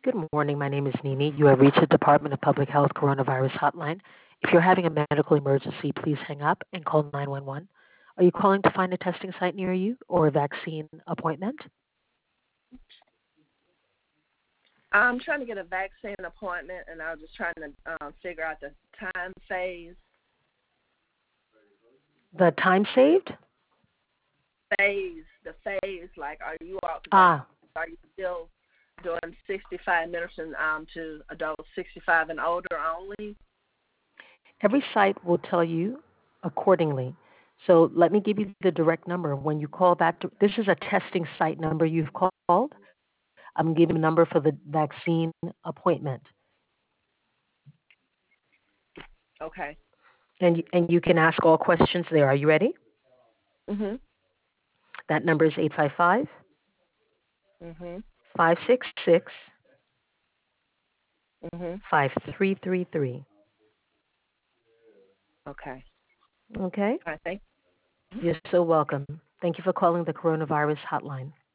Good morning. My name is Nini. You have reached the Department of Public Health Coronavirus Hotline. If you're having a medical emergency, please hang up and call 911. Are you calling to find a testing site near you or a vaccine appointment? I'm trying to get a vaccine appointment, and I was just trying to figure out the time phase. The time saved? The phase. Like, are you all? Ah, Are you still doing 65 minutes and to adults 65 and older only? every site will tell you accordingly. So let me give you the direct number. When you call back, this is a testing site number you've called. I'm giving a number for the vaccine appointment. Okay. And you can ask all questions there. Are you ready? Mhm. That number is 855 Mhm. 566 Mhm. 5333. Okay. Okay? All right. Thank you. You're so welcome. Thank you for calling the coronavirus hotline.